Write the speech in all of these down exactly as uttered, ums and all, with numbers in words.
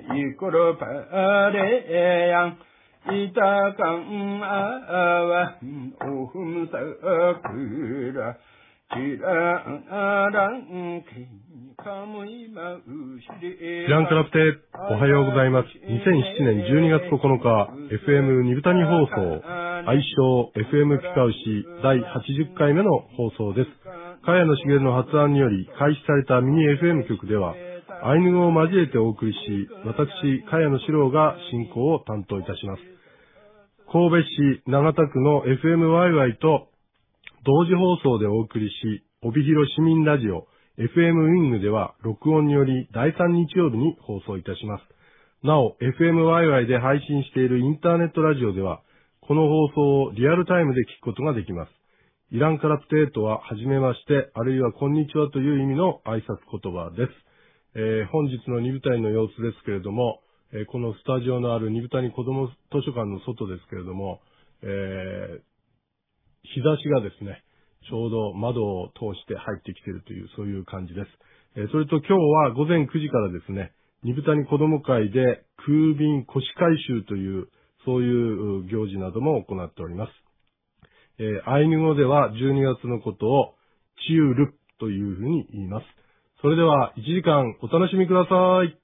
이끌어 바래양 이따강 아와 오흠사 그라 지랑아랑 フランクラプテ、おはようございます。にせんななねんじゅうにがつここのか、エフエム 二部谷放送、愛称 エフエム ピカウシだいはちじゅっかいめの放送です。茅野茂の発案により開始されたミニ エフエム 局では、アイヌ語を交えてお送りし、私、茅野史郎が進行を担当いたします。神戸市長田区の エフエムワイワイ と同時放送でお送りし、帯広市民ラジオ、エフエム ウィングでは録音によりだいさん日曜日に放送いたします。なお、エフエムワイワイ で配信しているインターネットラジオでは、この放送をリアルタイムで聞くことができます。イランカラプテートは、はじめまして、あるいはこんにちはという意味の挨拶言葉です。えー、本日の二部谷の様子ですけれども、えー、このスタジオのある二部谷子ども図書館の外ですけれども、えー、日差しがですね、ちょうど窓を通して入ってきているという、そういう感じです。えー、それと今日は午前くじからですね、二部谷子ども会で空便腰回収という、そういう行事なども行っております。えー、アイヌ語ではじゅうにがつのことをチユルというふうに言います。それではいちじかんお楽しみください。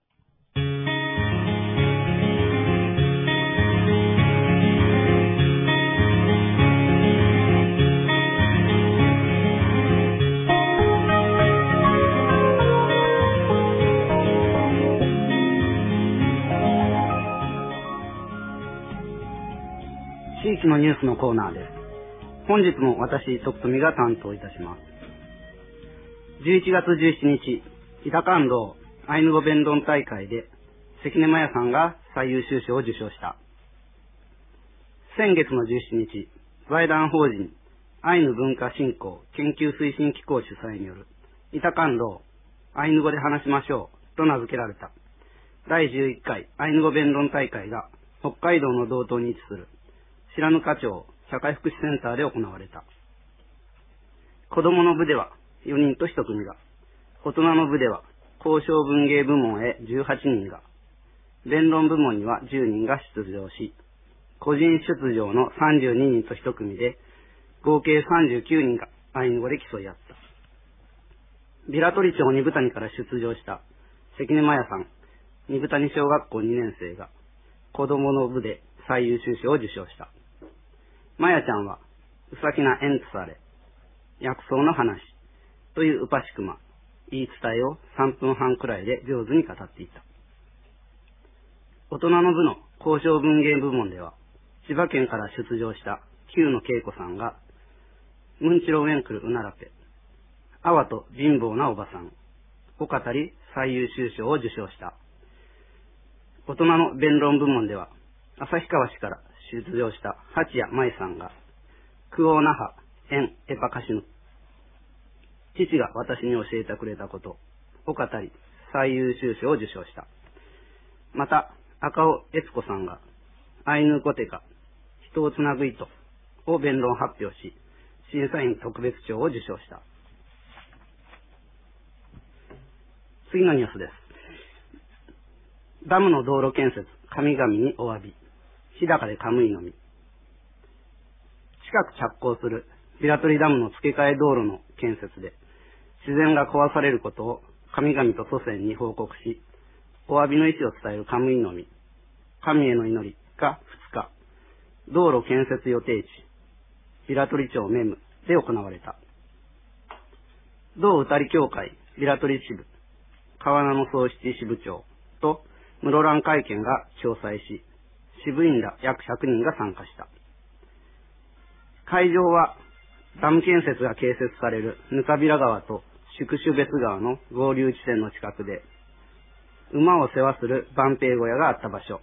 地域のニュースのコーナーです。本日も私、徳富が担当いたします。じゅういちがつじゅうしちにち、板感動アイヌ語弁論大会で関根麻也さんが最優秀賞を受賞した。先月のじゅうしちにち、財団法人アイヌ文化振興研究推進機構主催による板感動アイヌ語で話しましょうと名付けられただいじゅういっかいアイヌ語弁論大会が北海道の道東に位置する白糠町社会福祉センターで行われた。子供の部ではよにんといち組が、大人の部では交渉文芸部門へじゅうはちにんが、弁論部門にはじゅうにんが出場し、個人出場のさんじゅうににんといち組で、合計さんじゅうきゅうにんがアイヌ語で競い合った。ビラトリ町二部谷から出場した関根麻也さん、二部谷小学校にねん生が、子供の部で最優秀賞を受賞した。麻也ちゃんは、うさきなエンツサレ、薬草の話というウパシクマ、言い伝えをさんぷんはんくらいで上手に語っていた。大人の部の交渉文芸部門では、千葉県から出場した旧野恵子さんが、ムンチロウェンクルウナラペ、アワと貧乏なおばさんを語り最優秀賞を受賞した。大人の弁論部門では、旭川市から出場した八谷舞さんが、クオーナハ、エン、エパカシヌ、父が私に教えてくれたことを語り、最優秀賞を受賞した。また、赤尾悦子さんが、アイヌ語テカ、人をつなぐ糸を弁論発表し、審査員特別賞を受賞した。次のニュースです。ダムの道路建設、神々にお詫び。日高でカムイの実。近く着工するビラトリダムの付け替え道路の建設で、自然が壊されることを神々と祖先に報告し、お詫びの意思を伝えるカムイの実、神への祈りがふつか、道路建設予定地、ビラトリ町メムで行われた。同歌り協会ビラトリ支部、川名の総七支部長と室蘭会見が共催し、支部員ら約ひゃくにんが参加した。会場はダム建設が建設されるぬかびら川と宿主別川の合流地点の近くで、馬を世話する万平小屋があった場所。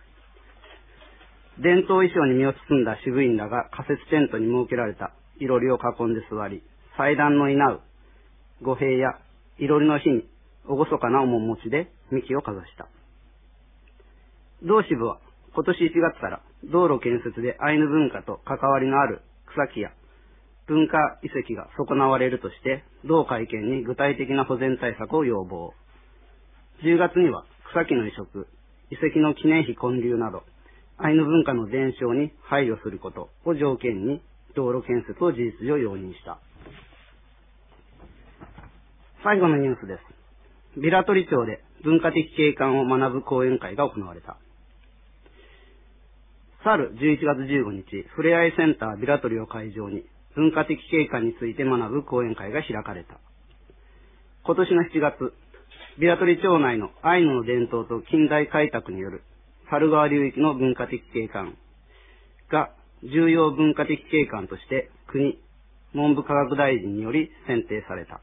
伝統衣装に身を包んだ支部員らが仮設テントに設けられたいろりを囲んで座り、祭壇の稲う御幣やいろりの日に厳かな面持ちで幹をかざした。同支部は今年いちがつから道路建設でアイヌ文化と関わりのある草木や文化遺跡が損なわれるとして、同会見に具体的な保全対策を要望。じゅうがつには草木の移植、遺跡の記念碑建立など、アイヌ文化の伝承に配慮することを条件に道路建設を事実上容認した。最後のニュースです。ビラ取町で文化的景観を学ぶ講演会が行われた。去るじゅういちがつじゅうごにち、ふれあいセンタービラ取を会場に文化的景観について学ぶ講演会が開かれた。今年のしちがつ、ビラ取町内のアイヌの伝統と近代開拓による猿川流域の文化的景観が重要文化的景観として国、文部科学大臣により選定された。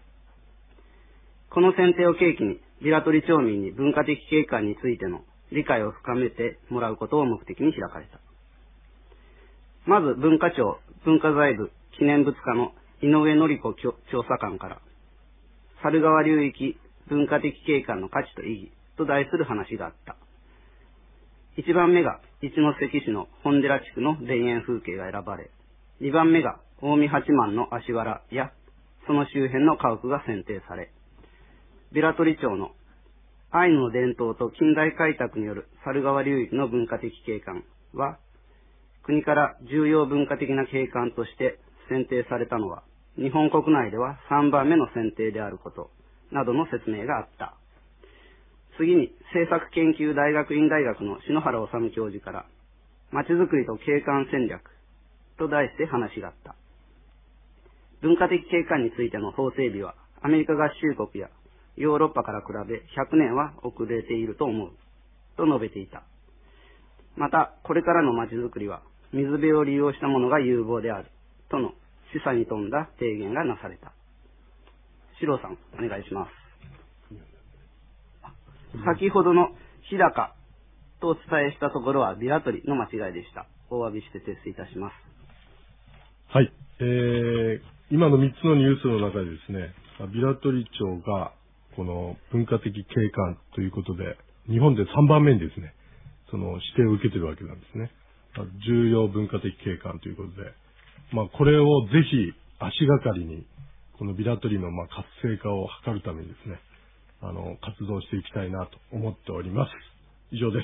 この選定を契機にビラ取町民に文化的景観についての理解を深めてもらうことを目的に開かれた。まず文化庁文化財部記念物課の井上典子調査官から、猿川流域文化的景観の価値と意義と題する話があった。いちばんめが一関市の本寺地区の田園風景が選ばれ、にばんめが近江八幡の足原やその周辺の家屋が選定され、ビラ取町のアイヌの伝統と近代開拓による猿川流域の文化的景観は、国から重要文化的な景観として選定されたのは、日本国内ではさんばんめの選定であることなどの説明があった。次に、政策研究大学院大学の篠原治教授から、まちづくりと景観戦略と題して話があった。文化的景観についての法整備は、アメリカ合衆国やヨーロッパから比べひゃくねんは遅れていると思う、と述べていた。また、これからのまちづくりは、水辺を利用したものが有望である、との示唆に富んだ提言がなされた。四郎さん、お願いします。先ほどの日高とお伝えしたところはビラ取りの間違いでした。お詫びして訂正いたします。 はい。えー、今のみっつのニュースの中でですね、ビラ取町がこの文化的景観ということで、日本でさんばんめにですね、その指定を受けているわけなんですね。重要文化的景観ということで、まあこれをぜひ足がかりに、このビラ取りのまあ活性化を図るためにですね、あの、活動していきたいなと思っております。以上です。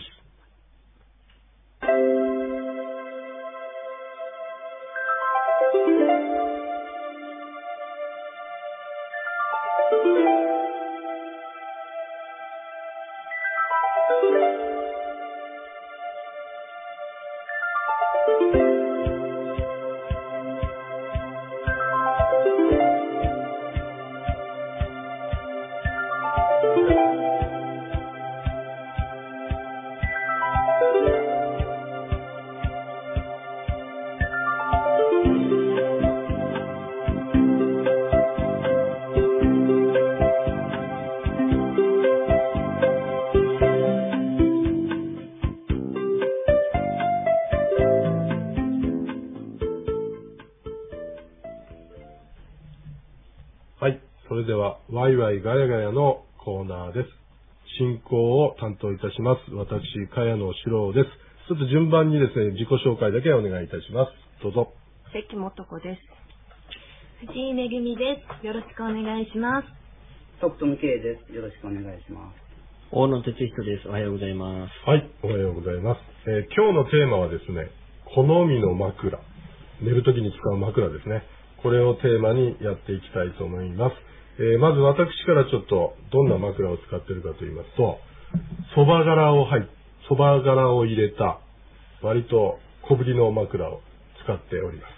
はい。それでは、ワイワイガヤガヤのコーナーです。進行を担当いたします。私、茅野史郎です。ちょっと順番にですね、自己紹介だけお願いいたします。どうぞ。 関素子です。藤井めぐみです。よろしくお願いします。 徳富圭です。よろしくお願いします。 大野哲人です。おはようございます。 はい。おはようございます。えー、今日のテーマはですね、好みの枕。寝るときに使う枕ですね。これをテーマにやっていきたいと思います。えー、まず私からちょっとどんな枕を使っているかと言いますと、そば柄を入っ、そば柄を入れた割と小ぶりの枕を使っております。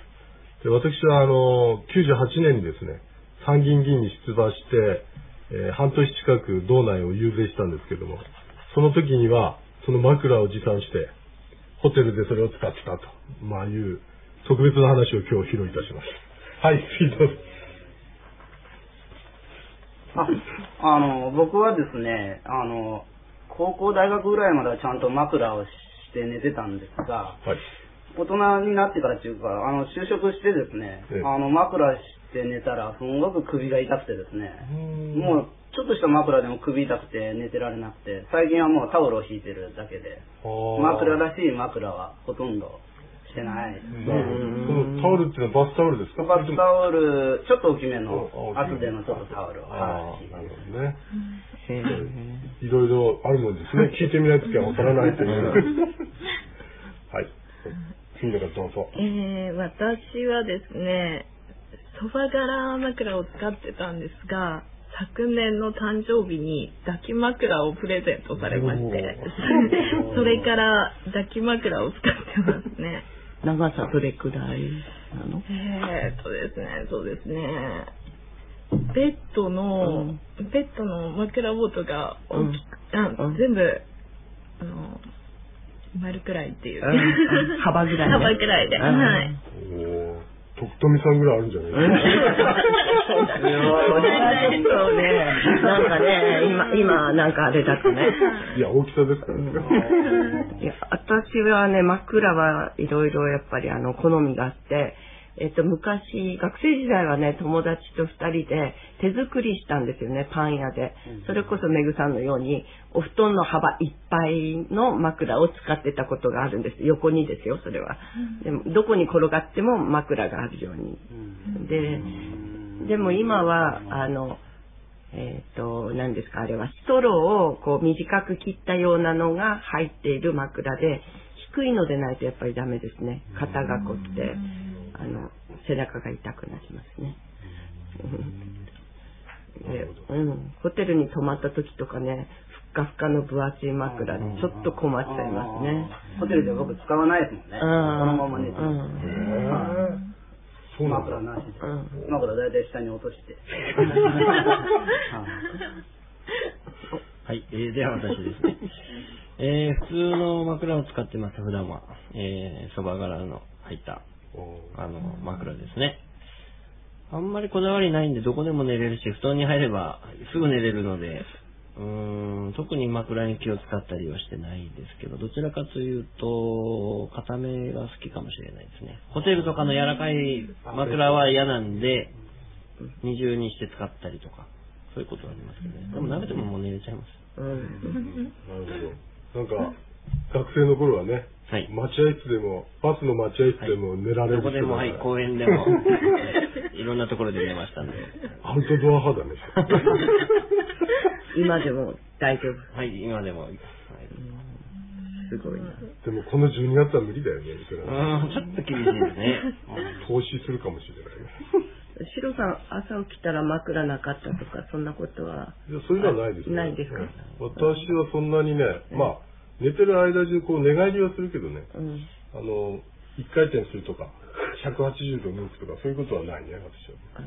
で、私はあのきゅうじゅうはちねんにですね、参議院議員に出馬して、えー、半年近く道内を遊説したんですけども、その時にはその枕を持参してホテルでそれを使ってたと、まあいう特別な話を今日披露いたします。はい、次どうぞ。 あ、あの、僕はですね、あの、高校大学ぐらいまではちゃんと枕をして寝てたんですが、はい、大人になってからっていうか、あの、就職してですね、ええ、あの、枕して寝たら、すごく首が痛くてですね、もう、ちょっとした枕でも首痛くて寝てられなくて、最近はもうタオルを引いてるだけで、枕らしい枕はほとんどししてないですね。 このタオルっていうのはバスタオルですか？ バスタオル、ちょっと大きめの厚手のちょっとタオルを。 ああ、なるほどね。いろいろあるもんですね。聞いてみないときはわからないという。はい。次の方どうぞ。 えー、私はですね、そば柄枕を使ってたんですが、昨年の誕生日に抱き枕をプレゼントされまして、それから抱き枕を使ってますね。 長さどれくらいなの？ えーっとですね、そうですね。ベッドの、うん、ベッドの枕元が大きく、うん、あ全部、あの、丸くらいっていう。 うん、幅ぐらい、ね。 幅ぐらいで。はい。 徳富さんぐらいあるんじゃないですか。 そうね。なんかね、今、今、なんかあれだとね。 いや、大きさですからね。 いや、私はね、枕はいろいろやっぱりあの、好みがあって、えっと、昔、学生時代はね、友達と二人で手作りしたんですよね、パン屋で。それこそめぐさんのように、お布団の幅いっぱいの枕を使ってたことがあるんです。横にですよ、それは。でも、どこに転がっても枕があるように。で、でも今は、あの、えっと、何ですか、あれは、ストローをこう短く切ったようなのが入っている枕で、低いのでないとやっぱりダメですね。肩が凝って。あの背中が痛くなりますね。で、うん、ホテルに泊まった時とかね、ふっかふかの分厚い枕でちょっと困っちゃいますね。 ホテルで僕使わないですもんね。そのまま寝てる。 そうなんだ。 枕なしで。枕だいたい下に落として。 はい、えー、では私ですね。えー、普通の枕を使ってます、普段は。えー、そば柄の入ったあの枕ですね。あんまりこだわりないんでどこでも寝れるし、布団に入ればすぐ寝れるので、うーん特に枕に気を使ったりはしてないですけど、どちらかというと固めが好きかもしれないですね。ホテルとかの柔らかい枕は嫌なんで二重にして使ったりとか、そういうことはありますけどね。でも鍋でももう寝れちゃいます。 うん、なるほど。なんか学生の頃はね、はい、待合室でもバスの待合室でも寝られる、 はい、どこでも、はい、公園でもいろんなところで寝ましたんで。 アウトドア派だね。 今でも大丈夫。 はい、今でも、はい、 すごいな。 でもこのじゅうにがつは無理だよね。 うん、ちょっと厳しいですね。 投資するかもしれないね。 シロさん、朝起きたら枕なかったとかそんなことは？ いや、そういうのはないですね。 ないですか？ 私はそんなにね、まあ寝てる間中こう寝返りはするけどね、うん、あの一回転するとかひゃくはちじゅうど向くとかそういうことはないね、私は、うん、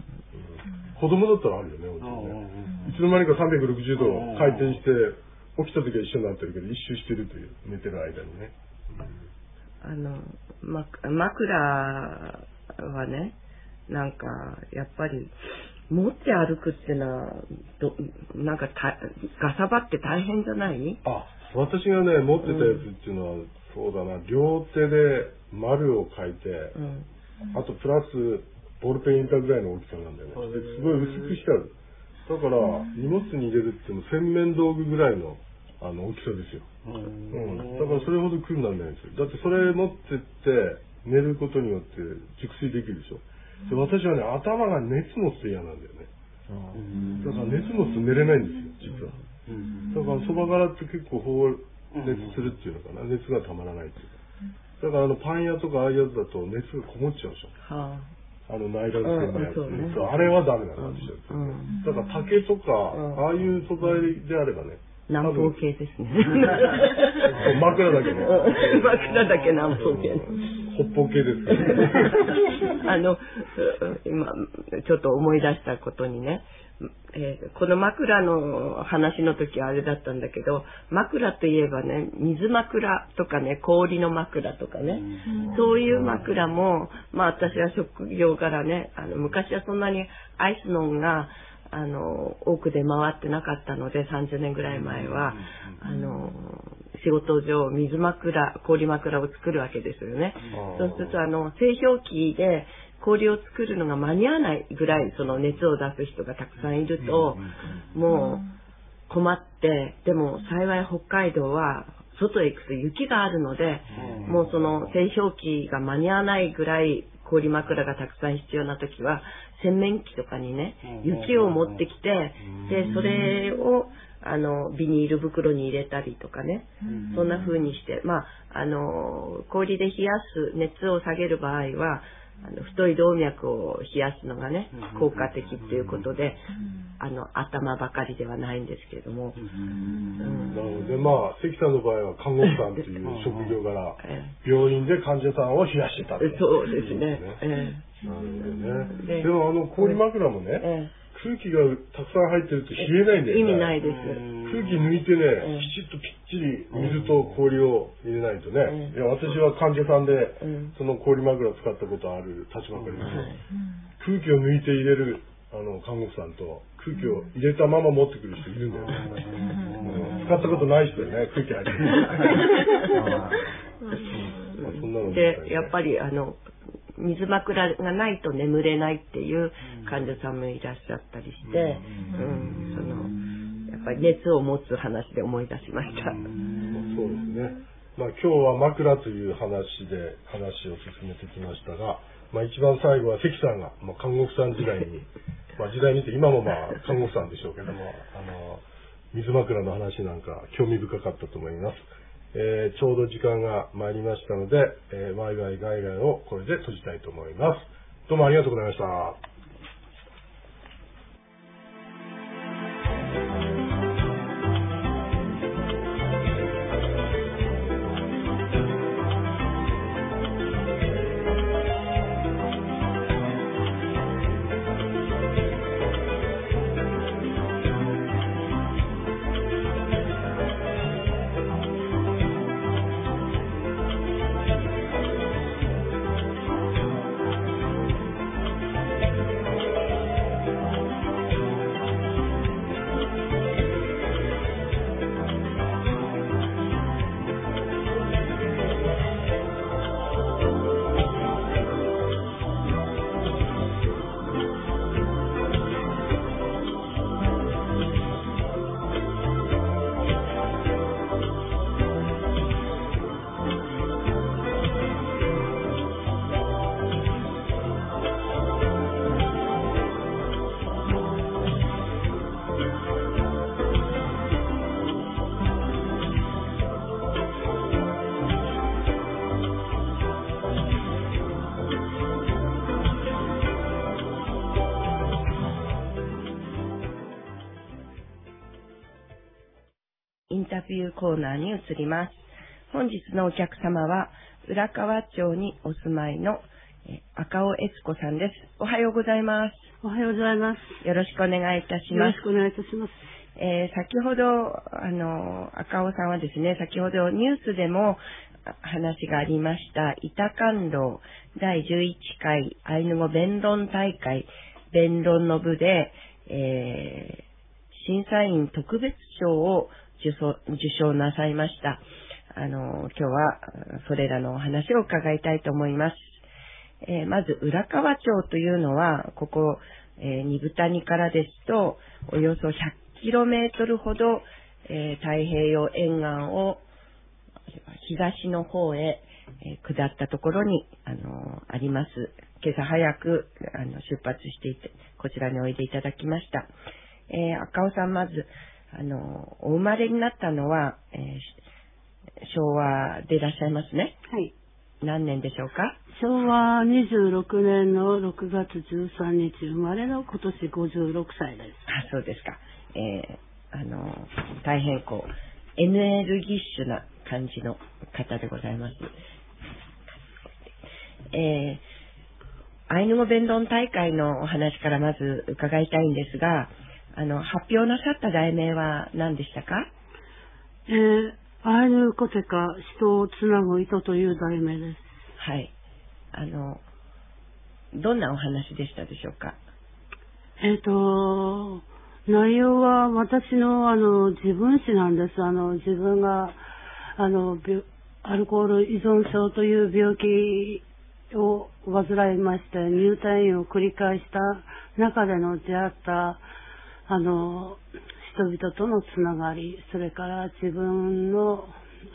子供だったらあるよね、ね、いつの間にかさんびゃくろくじゅうど回転して起きた時は一緒になってるけど一周してるという、寝てる間にね、 うん、あの、ま、枕はね、なんかやっぱり持って歩くっていうのはどなんかたガサバって大変じゃない？ あ、私がね持ってたやつっていうのは、うん、そうだな、両手で丸を書いて、うん、あとプラスボールペンインターぐらいの大きさなんだよね。ですごい薄くしてある。だから、うん、荷物に入れるっても洗面道具ぐらいのあの大きさですよ、うん、だからそれほど苦にならないんですよ。だってそれ持ってって寝ることによって熟睡できるでしょ。で、私はね、頭が熱持つと嫌なんだよね。だから熱持つと寝れないんですよ、実は。だからそば柄って結構放熱するっていうのかな、熱がたまらないっていうか。だからあのパン屋とかああいうやつだと熱がこもっちゃうでしょ。はあ、あのナイロン製のやつ、ね、あれはダメなんですよ。だから竹とかああいう素材であればね。 南方系ですね。 枕だけね。 枕だけ南方系。 北方系ですから。 あの、今、ちょっと思い出したことにね、えー、この枕の話の時はあれだったんだけど、枕といえばね、水枕とかね、氷の枕とかね、そういう枕も、まあ私は職業柄ね、あの昔はそんなにアイスノンが、あの多くで回ってなかったので、さんじゅうねんぐらい前はあの仕事上水枕、氷枕を作るわけですよね。そうするとあの製氷機で氷を作るのが間に合わないぐらいその熱を出す人がたくさんいると、もう困って、でも幸い北海道は外へ行くと雪があるので、もうその製氷機が間に合わないぐらい氷枕がたくさん必要な時は、洗面器とかにね、雪を持ってきて、で、それを、あの、ビニール袋に入れたりとかね、そんな風にして、まあ、あの、氷で冷やす、熱を下げる場合は、あの太い動脈を冷やすのがね、効果的ということで、あの、頭ばかりではないんですけれども。うん、 なので、まあ、関さんの場合は看護師さんという職業から、病院で患者さんを冷やしてたと、 そうですね。ええ、なるほどね。でも、あの、氷枕もね、ええ、空気がたくさん入ってると冷えないんだよね。 意味ないです。 空気抜いてね、きちっとぴっちり水と氷を入れないとね。いや、私は患者さんで、その氷枕を使ったことある立場から言うと、空気を抜いて入れるあの看護婦さんと、空気を入れたまま持ってくる人いるんだよね。使ったことない人だよね、空気入ってる。 で、やっぱりあの、水枕がないと眠れないっていう患者さんもいらっしゃったりして、うん、その、やっぱり熱を持つ話で思い出しました。 そうですね。まあ今日は枕という話で話を進めてきましたが、まあ一番最後は関さんが、まあ、看護婦さん時代に、まあ時代にて今もまあ看護婦さんでしょうけども、あの、水枕の話なんか興味深かったと思います。えー、ちょうど時間が参りましたので、えー、ワイワイガイガイをこれで閉じたいと思います。どうもありがとうございました。 インタビューコーナーに移ります。本日のお客様は、浦河町にお住まいの赤尾悦子さんです。おはようございます。 おはようございます。 よろしくお願いいたします。 よろしくお願いいたします。 えー、先ほど、あの、赤尾さんはですね、先ほどニュースでも話がありました、板観道だいじゅういちかいアイヌ語弁論大会、弁論の部で、えー、審査員特別賞を受賞、受賞なさいました。あの、今日はそれらのお話を伺いたいと思います。えー、まず、浦河町というのは、ここ、えー、二部谷からですと、およそひゃくキロメートルほど、えー、太平洋沿岸を東の方へ、えー、下ったところに、あのー、あります。今朝早くあの出発していて、こちらにおいでいただきました。えー、赤尾さん、まず、あのー、お生まれになったのは、えー、昭和でいらっしゃいますね。 はい。 何年でしょうか？ しょうわにじゅうろくねんのろくがつじゅうさんにち生まれの今年ごじゅうろくさいです。 あ、そうですか。えー、あの、大変こう、エネルギッシュな感じの方でございます。えー、アイヌ語弁論大会のお話からまず伺いたいんですが、あの、発表なさった題名は何でしたか？ えー、アイヌコテカ、人をつなぐ糸という題名です。 はい。あの、どんなお話でしたでしょうか？ えっと、内容は私のあの自分史なんです。あの、自分があの、アルコール依存症という病気を患いまして、入退院を繰り返した中での出会った、あの、人々とのつながり、それから自分の、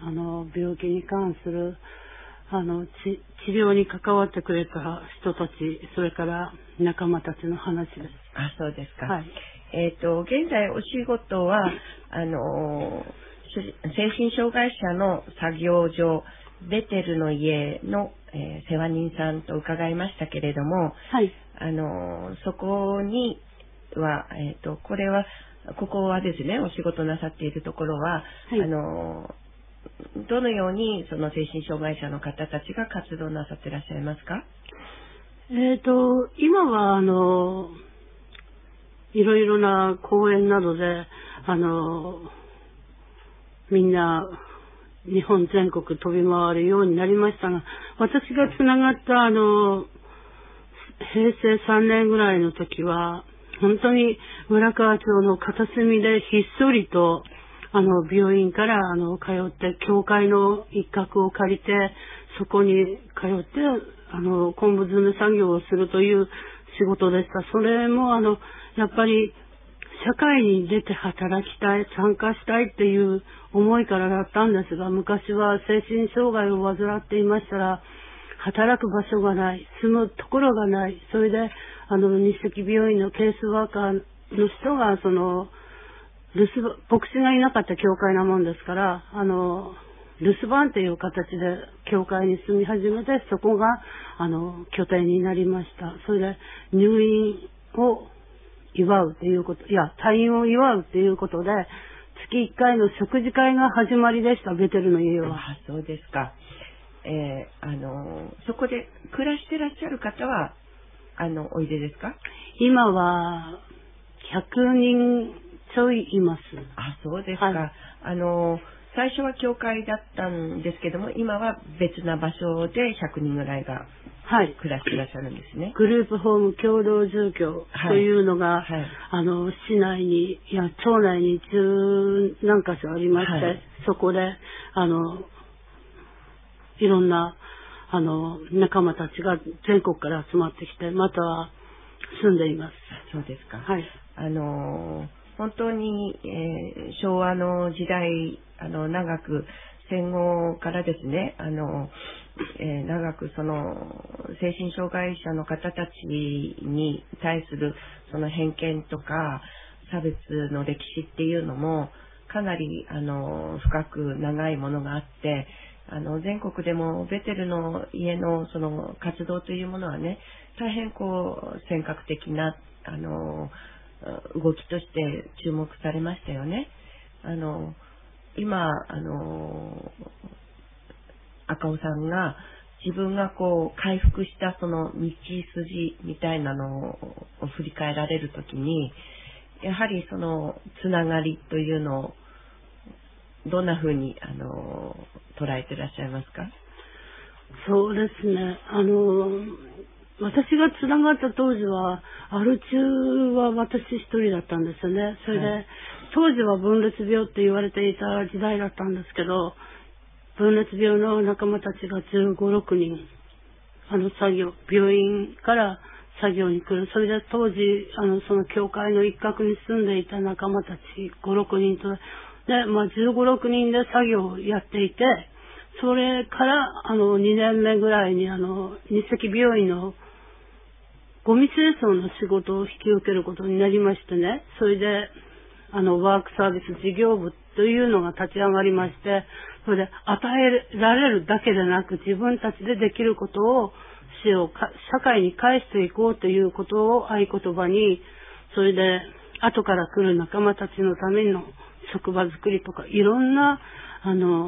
あの、病気に関する、あの、治療に関わってくれた人たち、それから仲間たちの話です。 あ、そうですか。 はい。 えっと、現在お仕事は、あの、精神障害者の作業所、ベテルの家の、えー、世話人さんと伺いましたけれども、 はい。 あの、そこには、えっと、これは、ここはですね、お仕事なさっているところは、はい、あの、どのようにその精神障害者の方たちが活動なさっていらっしゃいますか？ えっと、今は、あの、いろいろな講演などで、あの、みんな、日本全国飛び回るようになりましたが、私がつながったあの、平成さんねんぐらいの時は、本当に村川町の片隅でひっそりと、あの、病院からあの、通って、教会の一角を借りて、そこに通って、あの、昆布詰め作業をするという仕事でした。それもあの、やっぱり、社会に出て働きたい、参加したいっていう思いからだったんですが、昔は精神障害を患っていましたら、働く場所がない、住むところがない、それで、あの、日赤病院のケースワーカーの人が、その、留守、牧師がいなかった教会なもんですから、あの、留守番という形で教会に住み始めて、そこが、あの、拠点になりました。それで、入院を、祝うということ、いや、退院を祝うということで、月いっかいの食事会が始まりでした、ベテルの家は。 あ、そうですか。えー、あの、そこで暮らしてらっしゃる方は、あの、おいでですか？ 今は、ひゃくにんちょいいます。 あ、そうですか。はい、あの、最初は教会だったんですけども、今は別な場所でひゃくにんぐらいが、はい、暮らしていらっしゃるんですね。 グループホーム共同住居というのが、はいはい、あの、市内に、いや、町内にじゅうなんか所ありまして、はい、そこで、あの、いろんな、あの、仲間たちが全国から集まってきて、または住んでいます。 そうですか。 はい。 あの、本当に、えー、昭和の時代、あの、長く、戦後からですね、あの、えー、長くその精神障害者の方たちに対するその偏見とか差別の歴史っていうのもかなりあの深く長いものがあって、あの全国でもベテルの家のその活動というものはね、大変こう選択的なあの動きとして注目されましたよね。あの今あの赤尾さんが自分がこう回復したその道筋みたいなのを振り返られるときに、やはりそのつながりというのをどんなふうにあの捉えていらっしゃいますか？ そうですね。あの私がつながった当時はアル中は私一人だったんですよね。それで、はい、当時は分裂病って言われていた時代だったんですけど、分裂病の仲間たちがじゅうご、ろくにん、あの作業、病院から作業に来る。それで当時、あの、その教会の一角に住んでいた仲間たちご、ろくにんと、で、まあ、じゅうご、ろくにんで作業をやっていて、それから、あの、にねんめぐらいに、あの、日赤病院のゴミ清掃の仕事を引き受けることになりましてね、それで、あの、ワークサービス事業部というのが立ち上がりまして、それで与えられるだけでなく自分たちでできることをしようか、社会に返していこうということを合言葉に、それで後から来る仲間たちのための職場作りとか、いろんな、あの、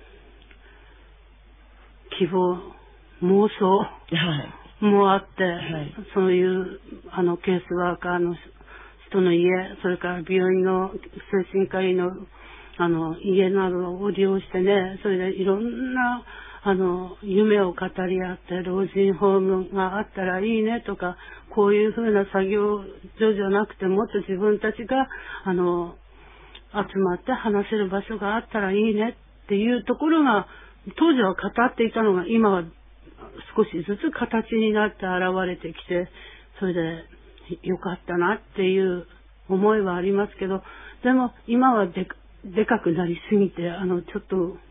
希望、妄想もあって、はいはい、そういう、あの、ケースワーカーの人の家、それから病院の精神科医のあの、家などを利用してね、それでいろんな、あの、夢を語り合って、老人ホームがあったらいいねとか、こういうふうな作業所じゃなくて、もっと自分たちが、あの、集まって話せる場所があったらいいねっていうところが、当時は語っていたのが、今は少しずつ形になって現れてきて、それでよかったなっていう思いはありますけど、でも今はででかくなりすぎて、あの、ちょっと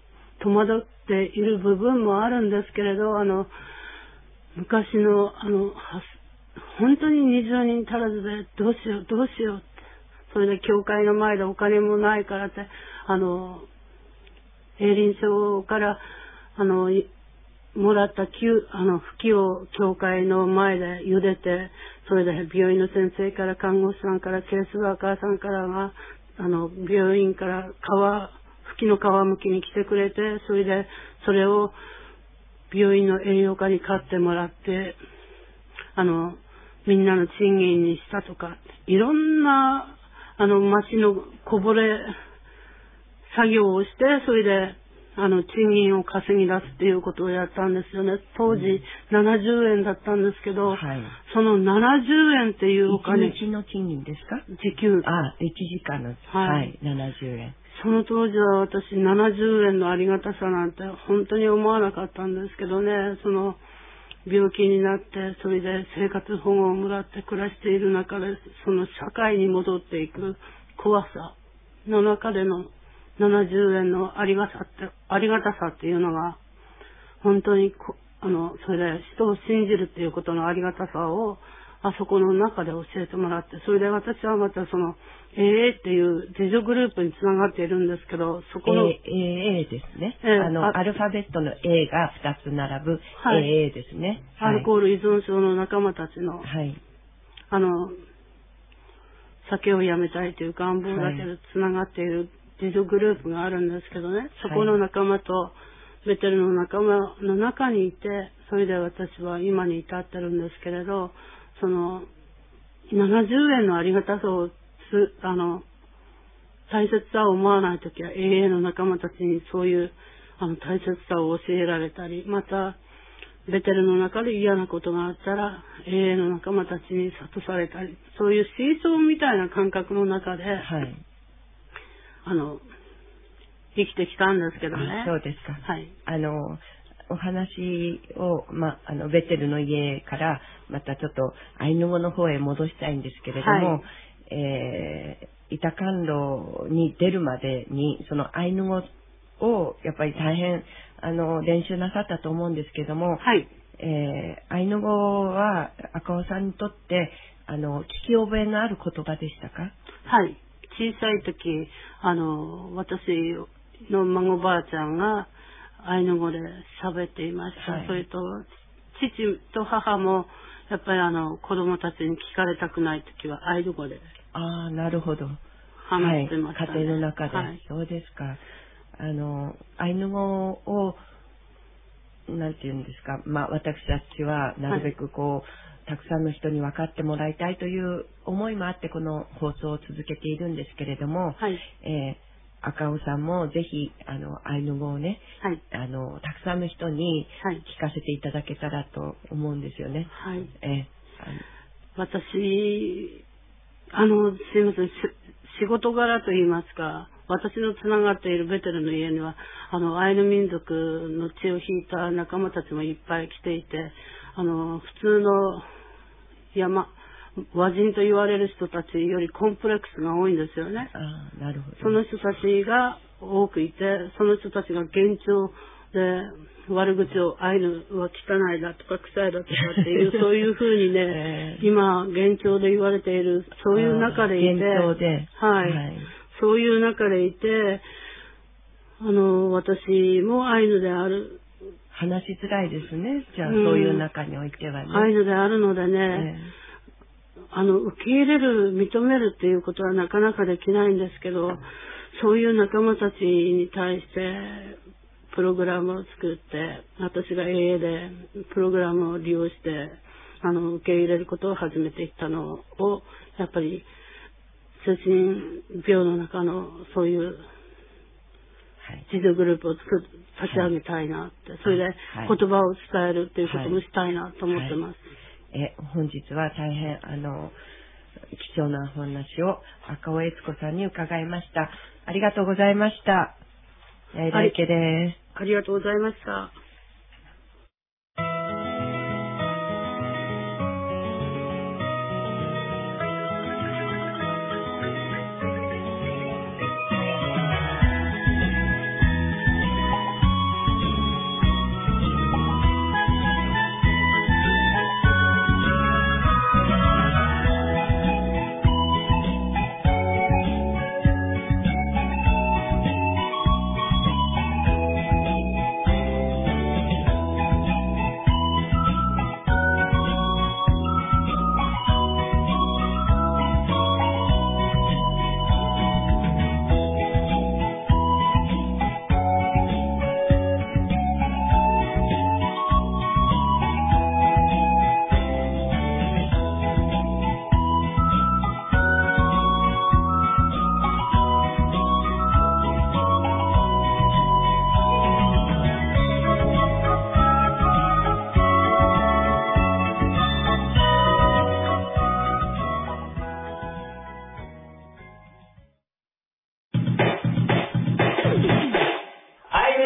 戸惑っている部分もあるんですけれど、あの、昔の、あの、本当ににじゅうにん足らずで、どうしよう、どうしようって。それで教会の前でお金もないからって、あの、営林署から、あの、もらった給、あの、布器を教会の前で茹でて、それで病院の先生から看護師さんからケースワーカーさんからが、あの、病院から皮、布器の皮むきに来てくれて、それで、それを病院の栄養課に買ってもらって、あの、みんなの賃金にしたとか、いろんな、あの、町のこぼれ作業をして、それで、あの、賃金を稼ぎ出すっていうことをやったんですよね。当時、ななじゅうえんだったんですけど、はい、そのななじゅうえんっていうお金。 いちにちの賃金ですか？ 時給。 あ、いちじかんの。はい。はい、ななじゅうえん。 その当時は私、ななじゅうえんのありがたさなんて本当に思わなかったんですけどね、その、病気になって、それで生活保護をもらって暮らしている中で、その社会に戻っていく怖さの中でのななじゅうえんのありがたさって、ありがたさっていうのが、本当にこ、あの、それで人を信じるっていうことのありがたさを、あそこの中で教えてもらって、それで私はまたその、エーエー っていう自助グループにつながっているんですけど、そこの。 エーエー ですね。えー、あの、アルファベットの A がふたつ並ぶ エーエー ですね。 はい。アルコール依存症の仲間たちの、はい。あの、酒をやめたいという願望だけでつながっている自助グループがあるんですけどね、そこの仲間とベテルの仲間の中にいて、それで私は今に至ってるんですけれど、その、ななじゅうえんのありがたさをつ、あの、大切さを思わないときは エーエー の仲間たちにそういうあの大切さを教えられたり、また、ベテルの中で嫌なことがあったら エーエー の仲間たちに諭されたり、そういうシーソーみたいな感覚の中で、はい、あの、生きてきたんですけどね。 そうですか。 はい。 あの、お話を、ま、あの、ベテルの家から、またちょっとアイヌ語の方へ戻したいんですけれども、はい、えー、板甘露に出るまでに、そのアイヌ語を、やっぱり大変、あの、練習なさったと思うんですけども、はい。えー、アイヌ語は赤尾さんにとって、あの、聞き覚えのある言葉でしたか？ はい。小さい時、あの、私の孫ばあちゃんがアイヌ語で喋っていました。はい、それと、父と母も、やっぱりあの、子供たちに聞かれたくない時はアイヌ語で。 ああ、なるほど。 話してました、ね。 はい、家庭の中で、 はい。 そうですか。あの、アイヌ語を、なんて言うんですか、まあ、私たちはなるべくこう、はい、たくさんの人に分かってもらいたいという思いもあってこの放送を続けているんですけれども、はい、えー、赤尾さんもぜひあのアイヌ語をね、はい、あのたくさんの人に聞かせていただけたらと思うんですよね。 はい。 えー、 あの私あのすいません、仕事柄と言いますか、私のつながっているベテルの家にはあのアイヌ民族の血を引いた仲間たちもいっぱい来ていて、あの普通の山和人と言われる人たちよりコンプレックスが多いんですよね。 ああ、なるほど。 その人たちが多くいて、その人たちが幻聴で悪口をアイヌは汚いだとか臭いだとかっていうそういうふうにね、えー、今幻聴で言われているそういう中でいて、 幻聴で、 はい、はい、そういう中でいて、あの私もアイヌである。 話しづらいですね。じゃあ、うん、そういう中においてはね。 アイヌであるのでね、えー、あの受け入れる認めるっていうことはなかなかできないんですけど、そういう仲間たちに対してプログラムを作って、私が エーエー でプログラムを利用してあの受け入れることを始めていったのを、やっぱり精神病の中のそういう自助グループを作る立ち上げたいなって、はい、それで言葉を伝えるっていうこともしたいなと思ってます。 はいはい、え本日は大変あの貴重なお話を赤尾悦子さんに伺いました。ありがとうございました。やいら池です。 ありがとうございました。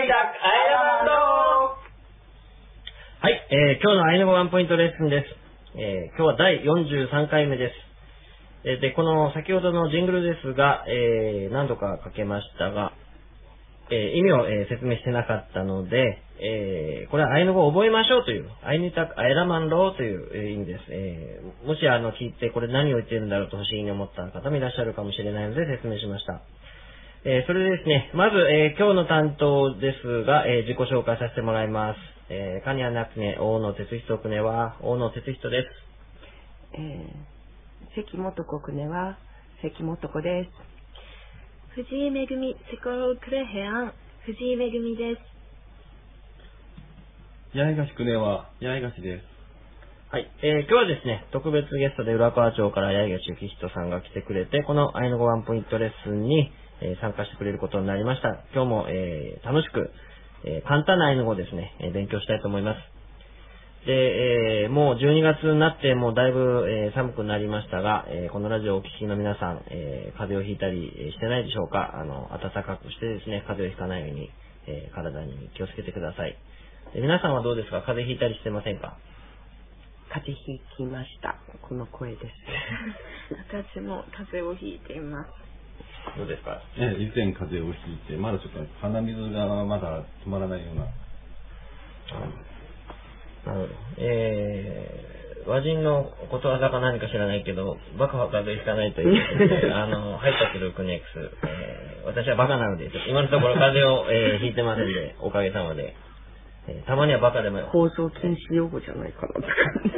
ニタクアイラランド。はい、えー、今日のアイヌ語ワンポイントレッスンです。えー、今日はだいよんじゅうさんかいめです。えー、で、この先ほどのジングルですが、えー、何度かかけましたが、えー、意味を、えー、説明してなかったので、えー、これはアイヌ語を覚えましょうという、アイニタクアイラマンローという、えー、意味です。えー、もしあの聞いてこれ何を言ってるんだろうと不思議に思った方もいらっしゃるかもしれないので説明しました。えー、それでですね、まず、えー、今日の担当ですが、えー、自己紹介させてもらいます。えー、カニアナクネ、大野哲人クネは、大野哲人です。 えー、関本国根は、関本子です。 藤井めぐみ、セコロクレヘアン、藤井めぐみです。 八重樫くねは、八重樫です。 はい、えー、今日はですね、特別ゲストで浦河町から八重樫幸人さんが来てくれて、このアイヌ語ワンポイントレッスンに、えー、参加してくれることになりました。今日も、えー、楽しく、えー、簡単なアイヌ語をですね、えー、勉強したいと思います。で、えー、もうじゅうにがつになってもうだいぶ、えー、寒くなりましたが、えー、このラジオをお聞きの皆さん、えー、風邪をひいたりしてないでしょうか。あの、暖かくしてですね、風邪をひかないように、えー、体に気をつけてください。で、皆さんはどうですか？風邪ひいたりしてませんか？ 風邪ひきました。この声です。 私も風邪をひいています。 どうですか？ ええ、以前風邪をひいて、まだちょっと鼻水がまだ止まらないような。 なるほど。えー、和人のことわざか何か知らないけど、バカは風邪ひかないということで、あの、入ったけどクネックス、えー、私はバカなので、今のところ風邪を、えー、ひいてませんで、おかげさまで。えー、たまにはバカでも。 放送禁止用語じゃないかなとか。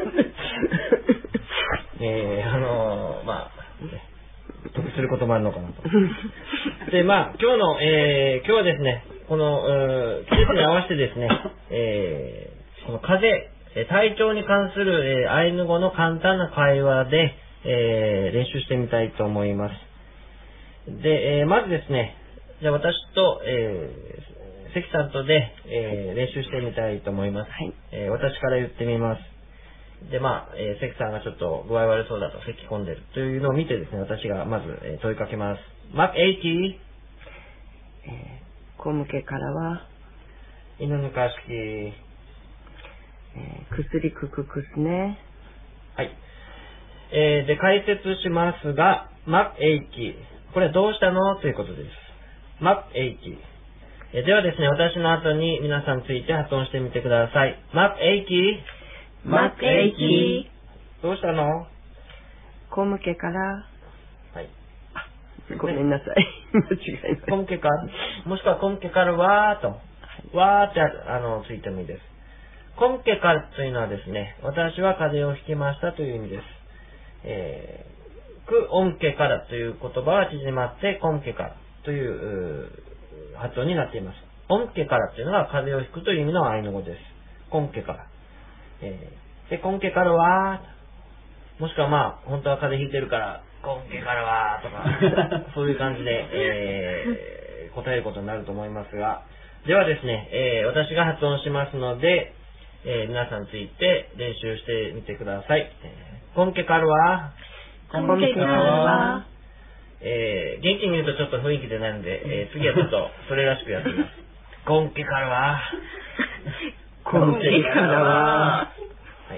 えー、あのー、まあ、得することもあるのかなと。で、まあ、今日の、えー、今日はですね、この、季節に合わせてですね、えー、この風邪、体調に関する、えー、アイヌ語の簡単な会話で、えー、練習してみたいと思います。で、えー、まずですね、じゃあ私と、えー、関さんとで、えー、練習してみたいと思います。 はい。 えー、私から言ってみます。で、まあ、えー、関さんがちょっと具合悪そうだと咳き込んでるというのを見てですね、私がまず、えー、問いかけます。マックエイティー、 えー、小向けからは、 犬ぬかしき、 えー、薬くくくすね。 はい。えー、で、解説しますが、マックエイティー、これはどうしたのということです。マックエイティー。えー、ではですね、私の後に皆さんついて発音してみてください。マックエイティー、 マックエイティー。どうしたの？ 小向けから、 はい。 ごめんなさい。間違いない。 コムケカ、もしくはコムケカルワーと、ワーってあのついてもいいです。コムケカルというのはですね、私は風邪をひきましたという意味です。えー、クオムケカラという言葉は縮まってコムケカラという発音になっています。オムケカラというのが風邪をひくという意味のアイヌ語です。コムケカラ。えー、で、コムケカルワー、もしくはまあ、本当は風邪ひいてるから、コンケからはとか、そういう感じで、えー、答えることになると思いますが、ではですね、えー、私が発音しますので、えー、皆さんついて練習してみてください。コンケからは、 コンケからは、 えー、元気に言うとちょっと雰囲気でなるんで、えー、次はちょっとそれらしくやってみます。コンケからは、 コンケからは、 はい、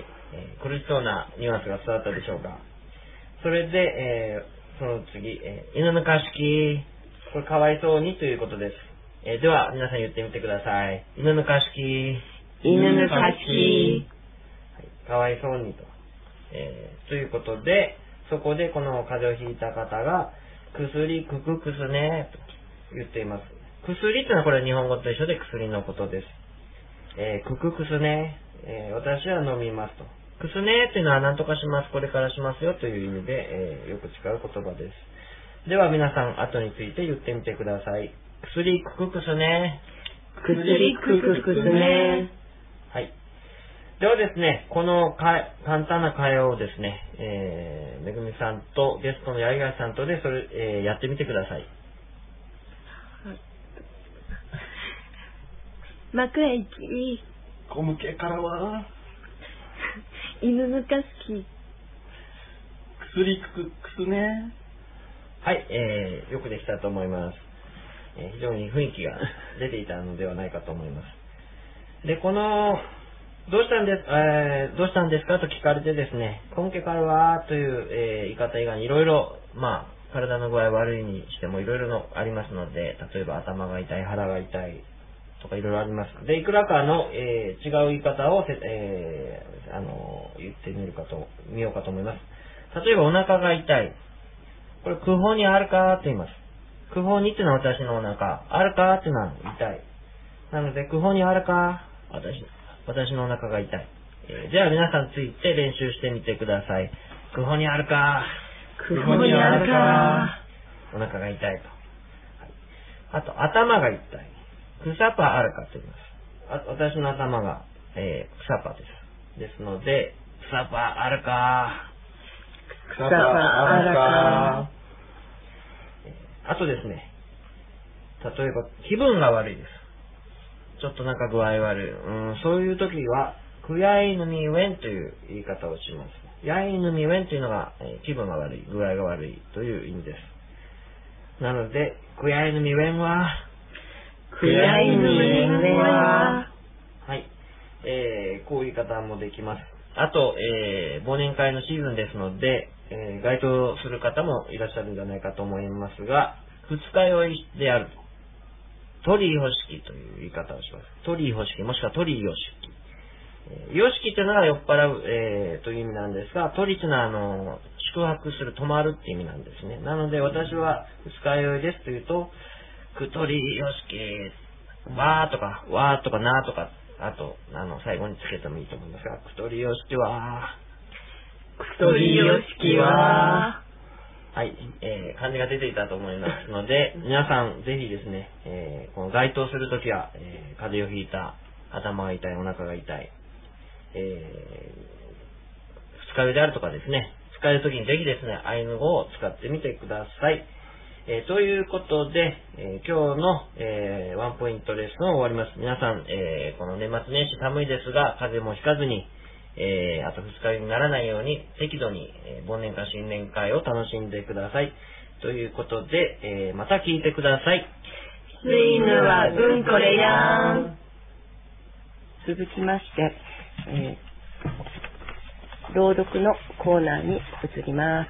えー、苦しそうなニュアンスが伝わったでしょうか。それで、えー、その次、えー、犬のかしき、これかわいそうにということです。えー、では、皆さん言ってみてください。犬のかしき、 犬のかしき、 はい、かわいそうにと。えー、ということで、そこでこの風邪をひいた方が、薬くくくすね、と言っています。薬というのはこれは日本語と一緒で薬のことです。えー、くくくすね、えー、私は飲みますと。くすねっていうのは何とかします、これからしますよという意味で、えー、よく使う言葉です。では皆さん後について言ってみてください。薬くくくすね。 薬くくくすね。 はい。ではですね、このか簡単な会話をですね、えー、めぐみさんとゲストの八重樫さんとでそれ、えー、やってみてください。 マクエイキ、 小向けからは、 犬ぬかしき、 薬くくくすね。 はい、えー、よくできたと思います。 えー非常に雰囲気が出ていたのではないかと思います。で、この、どうしたんです、えー、どうしたんですかと聞かれてですね、今家からはという、えー言い方以外にいろいろ、まあ、体の具合悪いにしてもいろいろのありますので、例えば頭が痛い、腹が痛いとかいろいろあります。で、いくらかの、えー違う言い方をせ、えーあの言ってみるかと、見ようかと思います。例えばお腹が痛い。これ、空方にあるかと言います。空方にっていうのは私のお腹。あるかっていうのは痛い。なので、空方にあるか、私、私のお腹が痛い。えー、じゃあ皆さんついて練習してみてください。空方にあるか、 空方にあるか、 お腹が痛いと。はい、あと、頭が痛い。草パあるかと言います。あ私の頭が、えー、草パです。ですので、草パあるか、 草パあるか。 あとですね、例えば気分が悪いです。ちょっとなんか具合悪い。うん、そういう時は、くやいぬみウェンという言い方をします。やいぬみウェンというのが、えー気分が悪い、具合が悪いという意味です。なので、くやいぬみウェンは、 くやいぬみウェンは、 はい。えー、こういう言い方もできます。あと、えー、忘年会のシーズンですので、えー、該当する方もいらっしゃるんじゃないかと思いますが、二日酔いである。鳥居欲しきという言い方をします。鳥居欲しき、もしくは鳥居よしき。えー、よしきというのが酔っ払う、えー、という意味なんですが、鳥というのは、あの、宿泊する、泊まるっていう意味なんですね。なので、私は二日酔いですというと、くとりよしき、わーとか、わーとかなーとか、あと、あの、最後につけてもいいと思いますが、くとりよしきは、 くとりよしきは、 はい、えー、漢字が出ていたと思いますので、皆さんぜひですね、えー、この該当するときは、えー、風邪をひいた、頭が痛い、お腹が痛い、えー、二日酔いであるとかですね、使えるときにぜひですね、アイヌ語を使ってみてください。えー、ということで、えー、今日の、えー、ワンポイントレッスンを終わります。皆さん、えー、この年末年始寒いですが、風邪もひかずに、えー、あと二日酔いにならないように、適度に、えー、忘年会、新年会を楽しんでください。ということで、えー、また聞いてください。 スイヌはうんこれやん。続きまして、えー、朗読のコーナーに移ります。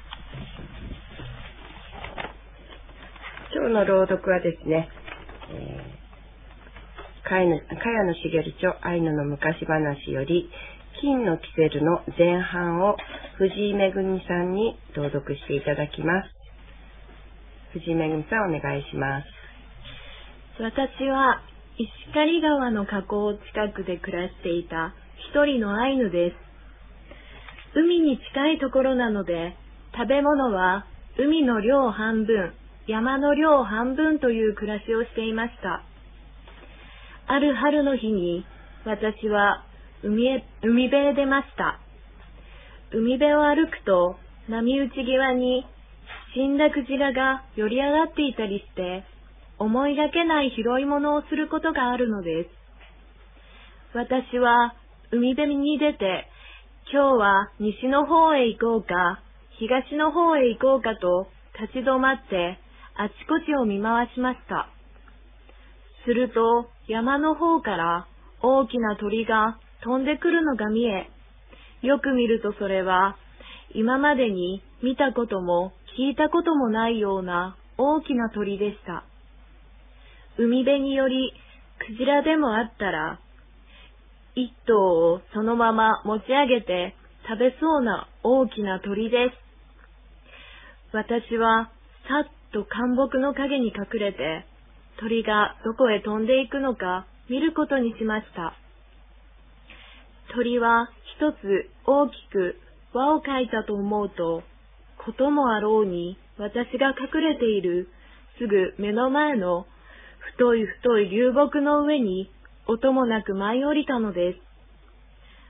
今日の朗読はですね、えー、かやのしげる著アイヌの昔話より、金のキセルの前半を藤井めぐみさんに朗読していただきます。藤井めぐみさん、お願いします。 私は石狩川の河口近くで暮らしていた一人のアイヌです。海に近いところなので、食べ物は海の量半分、山の量半分という暮らしをしていました。ある春の日に、私は海へ、海辺へ出ました。海辺を歩くと、波打ち際に死んだクジラが寄り上がっていたりして、思いがけない拾い物をすることがあるのです。私は海辺に出て、今日は西の方へ行こうか、東の方へ行こうかと立ち止まって、あちこちを見回しました。すると、山の方から大きな鳥が飛んでくるのが見え、よく見るとそれは、今までに見たことも聞いたこともないような大きな鳥でした。海辺により、クジラでもあったら、一頭をそのまま持ち上げて食べそうな大きな鳥です。私はさっと灌木の陰に隠れて、鳥がどこへ飛んでいくのか見ることにしました。鳥は一つ大きく輪を描いたと思うと、こともあろうに私が隠れているすぐ目の前の太い太い流木の上に音もなく舞い降りたのです。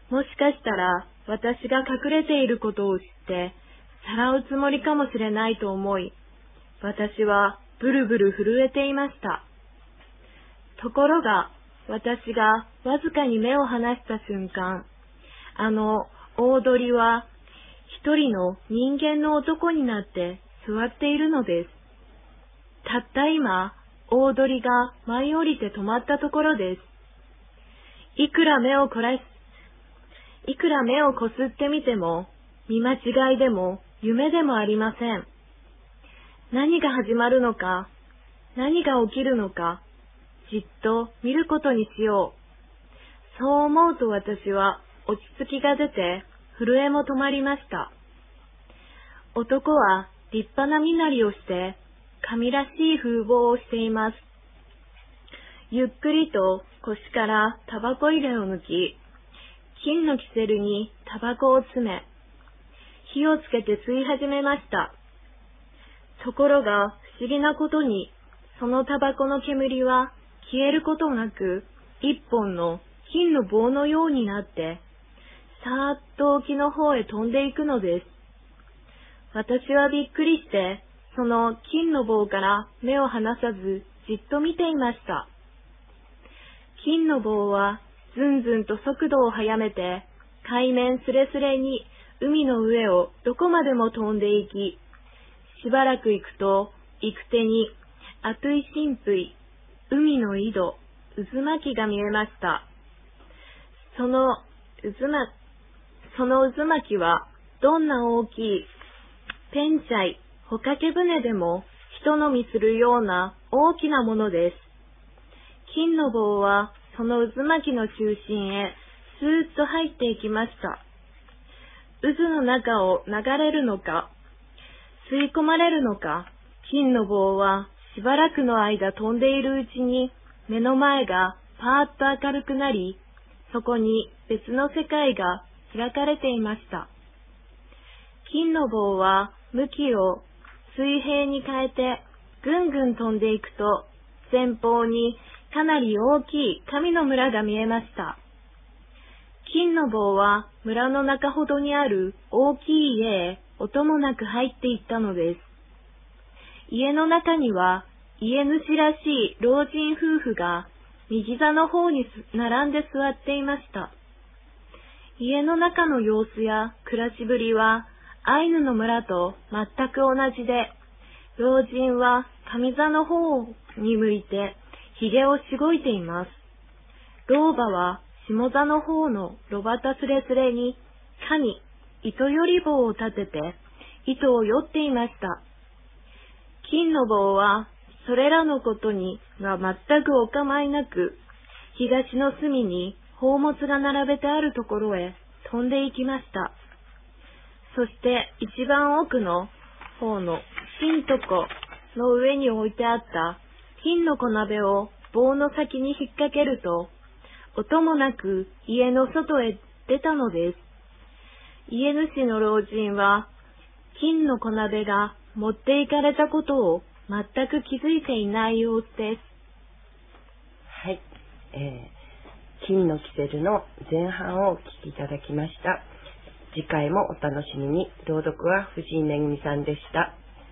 もしかしたら私が隠れていることを知ってさらうつもりかもしれないと思い、私はブルブル震えていました。ところが私がわずかに目を離した瞬間、あの大鳥は一人の人間の男になって座っているのです。たった今、 大鳥が舞い降りて止まったところです。いくら目をこらし、いくら目をこすってみても、見間違いでも夢でもありません。何が始まるのか、何が起きるのか、じっと見ることにしよう。そう思うと私は落ち着きが出て、震えも止まりました。男は立派な身なりをして、神らしい風貌をしています。ゆっくりと腰からタバコ入れを抜き、金のキセルにタバコを詰め、火をつけて吸い始めました。ところが不思議なことに、そのタバコの煙は消えることなく、一本の金の棒のようになって、さーっと沖の方へ飛んでいくのです。私はびっくりして、その金の棒から目を離さず、じっと見ていました。金の棒はずんずんと速度を速めて、海面すれすれに海の上をどこまでも飛んでいき、しばらく行くと、行く手に、あとい神秘、海の井戸、渦巻きが見えました。その渦巻き、その渦巻きは、どんな大きい、ペンチャイ、帆掛け船でも、人飲みするような大きなものです。金の棒は、その渦巻きの中心へ、スーッと入っていきました。渦の中を流れるのか、吸い込まれるのか、金の棒は、しばらくの間飛んでいるうちに、目の前がパーッと明るくなり、そこに別の世界が開かれていました。金の棒は向きを水平に変えてぐんぐん飛んでいくと、前方にかなり大きい神の村が見えました。金の棒は村の中ほどにある大きい家へ音もなく入っていったのです。家の中には家主らしい老人夫婦が右座の方に並んで座っていました。家の中の様子や暮らしぶりはアイヌの村と全く同じで、老人は上座の方に向いて髭をしごいています。老婆は下座の方の炉端すれすれに歯に糸より棒を立てて糸をよっていました。金の棒はそれらのことには全くお構いなく、東の隅に宝物が並べてあるところへ飛んでいきました。そして一番奥の方の金床の上に置いてあった金の小鍋を棒の先に引っ掛けると、音もなく家の外へ出たのです。家主の老人は金の小鍋が持っていかれたことを全く気づいていない様子です。 はい、えー、金のキセルの前半をお聞きいただきました。次回もお楽しみに。朗読は藤井めぐみさんでした。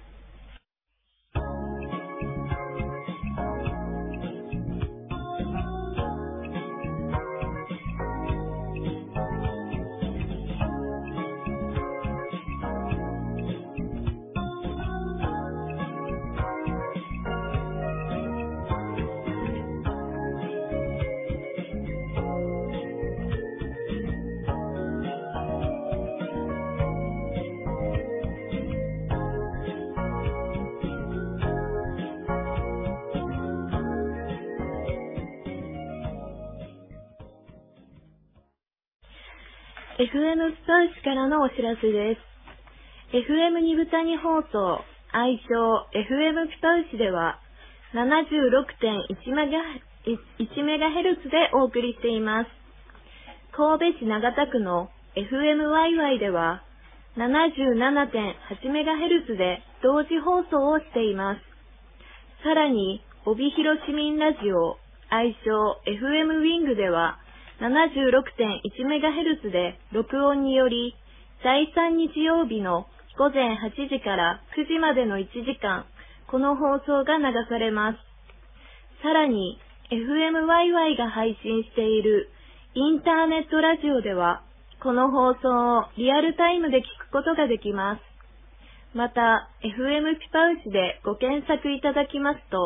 エフエム スパイスからのお知らせです。エフエム にぶたに放送、愛称 エフエム ピパウシでは ななじゅうろくてんいちメガヘルツ でお送りしています。神戸市長田区の エフエムワイワイ では ななじゅうななてんはちメガヘルツ で同時放送をしています。さらに、帯広市民ラジオ、愛称 エフエム ウィングでは ななじゅうろくてんいちメガヘルツ で録音により、だいさん日曜日のごぜんはちじからくじまでのいちじかん、この放送が流されます。さらに、エフエムワイワイ が配信しているインターネットラジオでは、この放送をリアルタイムで聞くことができます。また、エフエム ピパウシでご検索いただきますと、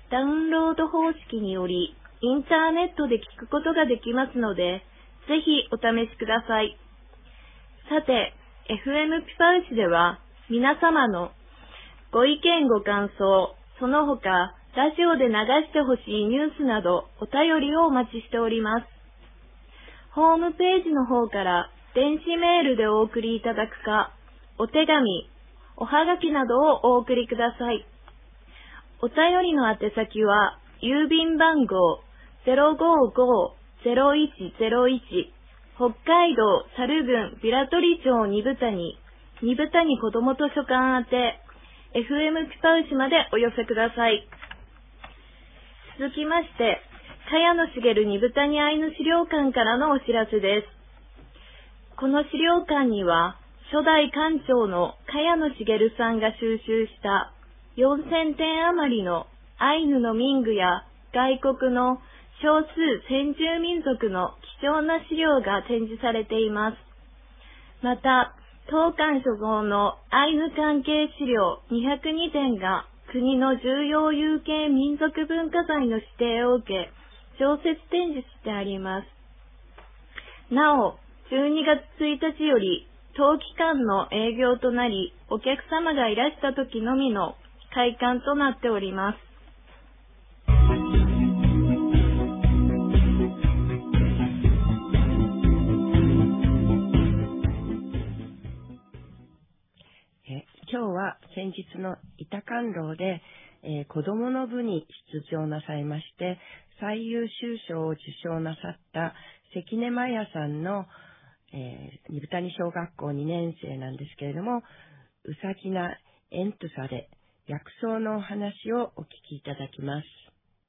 ダウンロード方式によりインターネットで聞くことができますので、ぜひお試しください。さて、エフエム ピパウシでは皆様のご意見ご感想、その他ラジオで流してほしいニュースなどお便りをお待ちしております。ホームページの方から電子メールでお送りいただくか、お手紙、おはがきなどをお送りください。お便りの宛先は、郵便番号 ゼロごご ゼロいちゼロいち 北海道猿郡平取町二部谷、二部谷子ども図書館宛て、エフエム ピパウシまでお寄せください。続きまして、茅野茂二部谷アイヌ資料館からのお知らせです。この資料館には、初代館長の茅野茂さんが収集したよんせんてん余りのアイヌの民具や外国の少数先住民族の貴重な資料が展示されています。また、当館所蔵のアイヌ関係資料にひゃくにてんが国の重要有形民族文化財の指定を受け、常設展示してあります。なお、じゅうにがつついたちより当期間の営業となり、お客様がいらした時のみの開館となっております。 え今日は先日の板観楼で、えー、子どもの部に出場なさいまして、最優秀賞を受賞なさった関根真也さんの、えー、二部谷小学校にねん生なんですけれども、うさぎなエントサで薬草のお話をお聞きいただきます。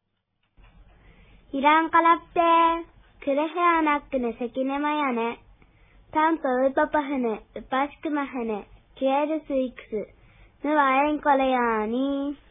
イランカラッペー、クレヘアナックネ関根真也ね、タントウパパフネ、ウパシクマフネ、キエルスイクス、ヌワエンコレヤーニー。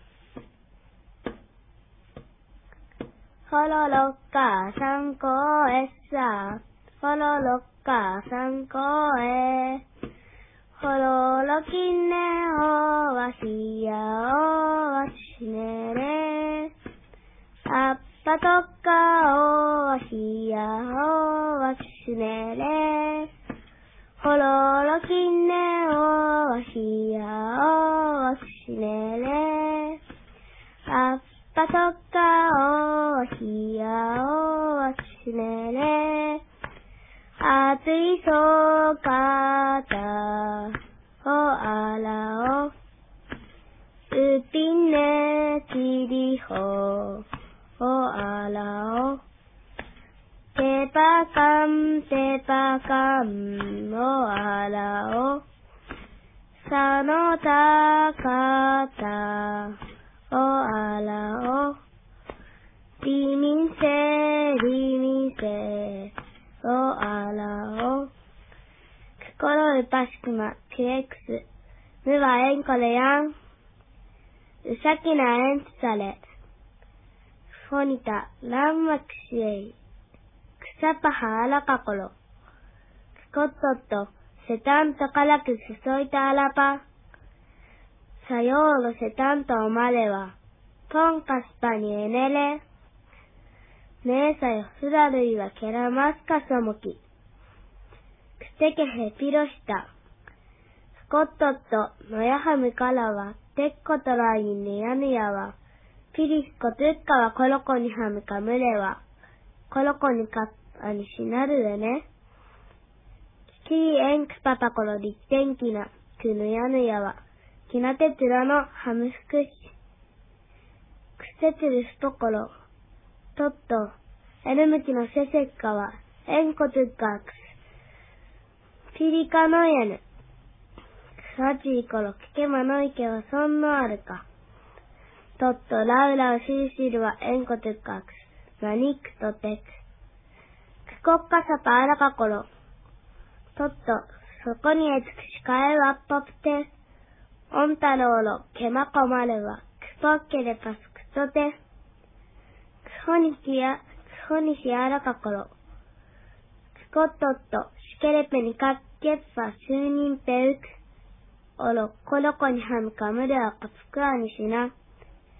ホロロッカーサンコーエッサー、ホロロッカーサンコーエー、ホロロキンネオワシヤオワシネレ、アッパトッカオワシヤオワシネレ、ホロロキンネオワシヤオワシネレ、アッパトッカオワシヤオワシネレ、あついそうかたおあらお、うぴんねちりほおあらお、てぱかんてぱかんおあらお、さのたかたおあらお、りみんせりみんせおあらお、くころうぱしくまクエクス、むわえんこれやん、うさきなえんつされ、フォニタランマクシエイ、くさぱはあらかころ、くこっとっとせたんとからくすそいたあらぱ、さようろせたんとおまれは、ポンカスパにえねれ、ねえさよすらるいはけらますかそもき、くせけへぴろした、くこっとっとのやはむからは、てっことらいにねやぬやは、ピリスコトゥッカはコロコにはむかむれは、コロコにかあにしなるでね。きりえんくパパコロりってんきな、くぬやぬやは、きなてつらのはむふくし、くせつるすところ、とっと、えるむきのせせっかは、えんこトゥッカークス、ピリカのやぬ、くさちいころ、けけまのいけはそんのあるか。とっとラウラウシーシルはエンコトゥッカークス、ナニックとテク。くこっかさぱあらかころ。とっと、そこにえつくしかえわっぽぷて。オンタローロ、けまこまるは、くぽっけれぱすくとて。くほにきや、くほにしあらかころ。くこっとっと、しけれぺにかっけっぱしゅうにんぺうく。おろ、ころこにはむかむれはかつくあにしな。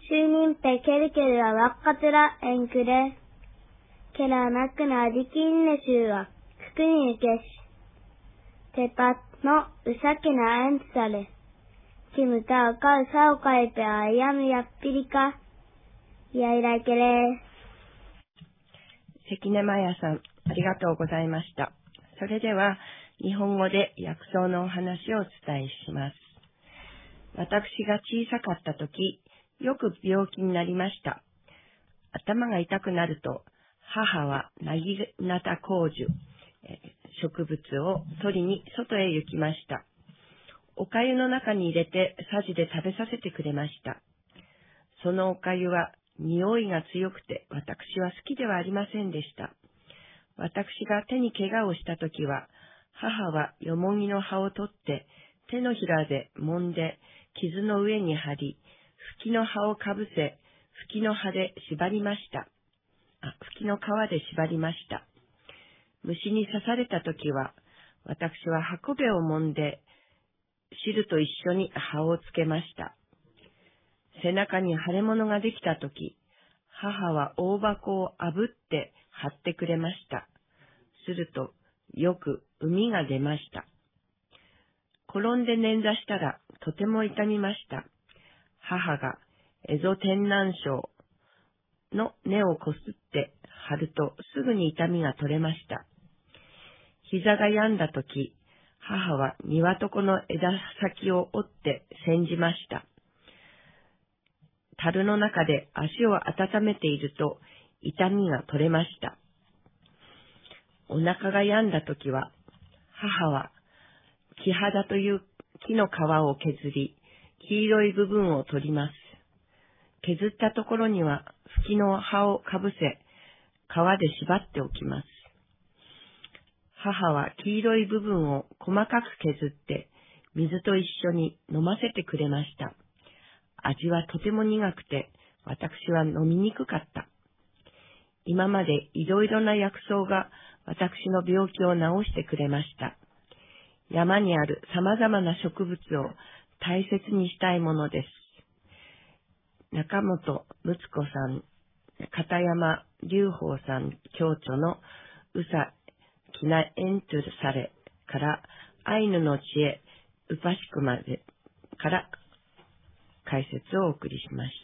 슈님 베케르케르와 왁카트라 앵크레 케라나크나 리킨네 슈와 크크니 게시 테팟노 우사케나 엔사레キムタウカウサオカエペアヤムヤッピリカやいらけれ。 関根麻也さん、ありがとうございました。それでは、日本語で薬草のお話をお伝えします。私が小さかったとき、よく病気になりました。頭が痛くなると、母はなぎなた紅樹、植物を取りに外へ行きました。お粥の中に入れてさじで食べさせてくれました。そのお粥は匂いが強くて私は好きではありませんでした。私が手に怪我をしたときは、母はよもぎの葉を取って手のひらで揉んで傷の上に貼り、吹きの葉をかぶせ、吹きの葉で縛りました。あ、吹きの皮で縛りました。虫に刺されたときは、私はハコベを揉んで汁と一緒に葉をつけました。背中に腫れ物ができたとき、母は大箱を炙って貼ってくれました。すると、よく膿が出ました。転んで捻挫したらとても痛みました。母がエゾ天南症の根をこすって貼るとすぐに痛みが取れました。膝が病んだとき、母は庭床の枝先を折って煎じました。樽の中で足を温めていると痛みが取れました。お腹が病んだときは、母は木肌という木の皮を削り、黄色い部分を取ります。削ったところには吹きの葉をかぶせ、皮で縛っておきます。母は黄色い部分を細かく削って水と一緒に飲ませてくれました。味はとても苦くて私は飲みにくかった。今までいろいろな薬草が私の病気を治してくれました。山にある様々な植物を大切にしたいものです。中本睦子さん、片山隆法さん共著のうさキナエントゥサレからアイヌの知恵ウパシクまでから解説をお送りしました。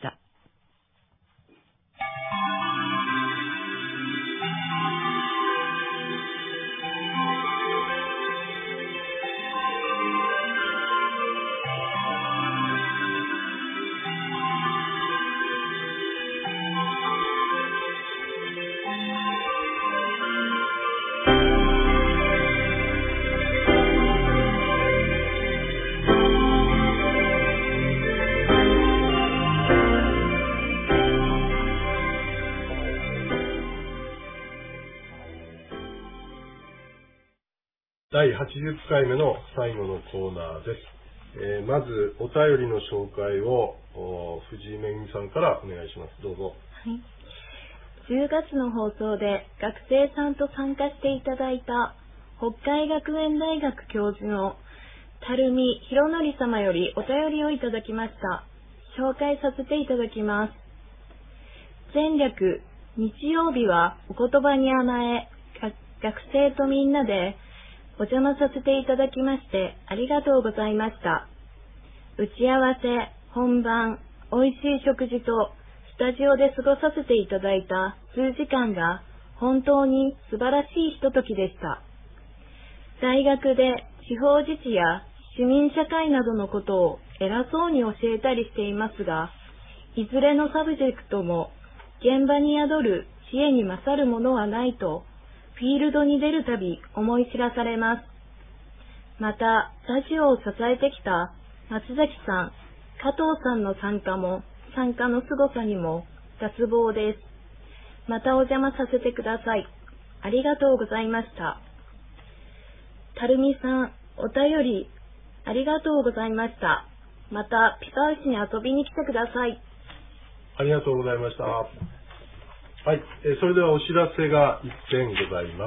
だいはちじゅっかいめの最後のコーナーです。えー、まずお便りの紹介を藤井めぐみさんからお願いします。どうぞ。はい。 じゅうがつの放送で学生さんと参加していただいた北海学園大学教授の垂水博則様よりお便りをいただきました。紹介させていただきます。前略、日曜日はお言葉に甘え、学生とみんなでお邪魔させていただきましてありがとうございました。打ち合わせ、本番、おいしい食事とスタジオで過ごさせていただいた数時間が本当に素晴らしいひとときでした。大学で地方自治や市民社会などのことを偉そうに教えたりしていますが、いずれのサブジェクトも現場に宿る知恵に勝るものはないとフィールドに出るたび思い知らされます。また、ラジオを支えてきた松崎さん、加藤さんの参加も、参加の凄さにも脱帽です。またお邪魔させてください。ありがとうございました。垂水さん、お便りありがとうございました。またピカウシに遊びに来てください。 ありがとうございました。はい、えー、それではお知らせが一点ございます。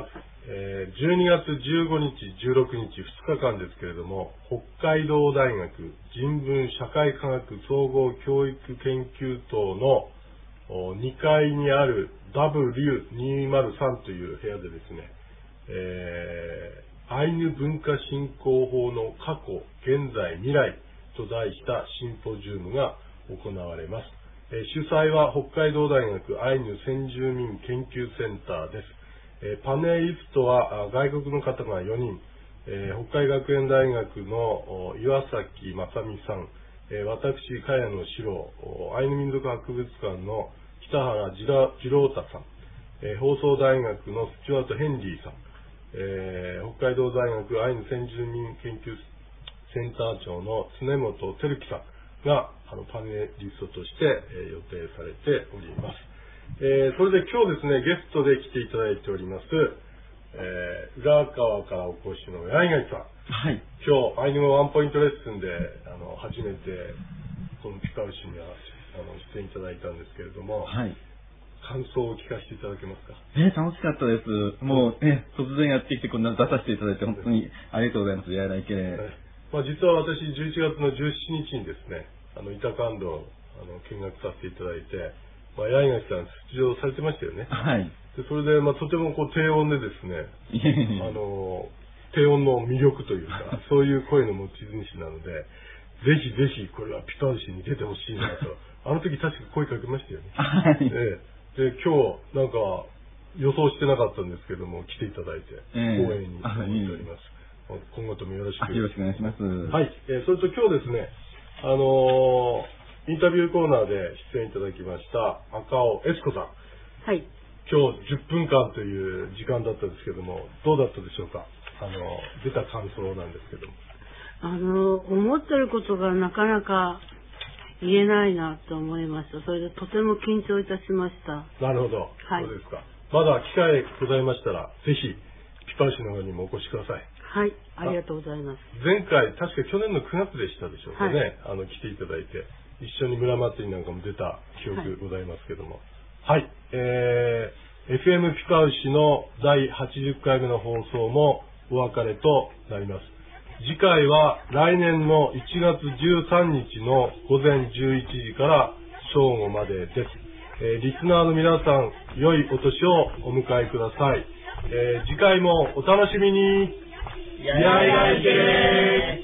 えー、じゅうにがつじゅうごにち、じゅうろくにち、ふつかかんですけれども、北海道大学人文社会科学総合教育研究棟のにかいにある ダブリューにひゃくさん という部屋でですね、えー、アイヌ文化振興法の過去、現在、未来と題したシンポジウムが行われます。えー、主催は北海道大学アイヌ先住民研究センターです。えー、パネリストは外国の方がよにん、えー、北海学園大学の岩崎正美さん、えー、私、茅野の四郎、アイヌ民族博物館の北原次郎太さん、えー、放送大学のスチュワート・ヘンリーさん、えー、北海道大学アイヌ先住民研究センター長の常本照樹さんがあのパネリストとして、えー、予定されております。えー、それで今日ですね、ゲストで来ていただいております、えー、浦川からお越しの八重垣さん。 はい。 今日、アイヌ語ワンポイントレッスンで、あの、初めて、このピカウシには、あの、出演いただいたんですけれども、はい。感想を聞かせていただけますか？ えー、楽しかったです。もう、え、突然やってきて、こんな出させていただいて、本当にありがとうございます。やらないけれ。 まあ、実は私、じゅういちがつのじゅうしちにちにですね、あの、板感動、あの、見学させていただいて、まあ、八重垣さん出場されてましたよね。 はい。 で、それで、まあ、とてもこう、低音でですね、あの、低音の魅力というか、そういう声の持ち主なので、ぜひぜひ、これはピカウシに出てほしいなと。あの時確か声かけましたよね。 はい。 ええ、で、今日、なんか、予想してなかったんですけども、来ていただいて、光栄に思っております。今後ともよろしく。 よろしくお願いします。 はい。えー、それと今日ですね、あのー、インタビューコーナーで出演いただきました赤尾悦子さん。 はい。 今日じゅっぷんかんという時間だったんですけども、どうだったでしょうか？あの、出た感想なんですけども。 あの、思ってることがなかなか言えないなと思いました。それでとても緊張いたしました。 なるほど。 はい。 そうですか。まだ機会ございましたら、ぜひ、ピカウシの方にもお越しください。 はい。ありがとうございます。 前回、確か去年のくがつでしたでしょうかね。 はい、 あの、来ていただいて。一緒に村祭りなんかも出た記憶ございますけども。はい。はい、えー、エフエム ピカウシのだいはちじゅっかいめの放送もお別れとなります。次回は来年のいちがつじゅうさんにちのごぜんじゅういちじから正午までです。えー、リスナーの皆さん、良いお年をお迎えください。えー、次回もお楽しみに。 やいやいけー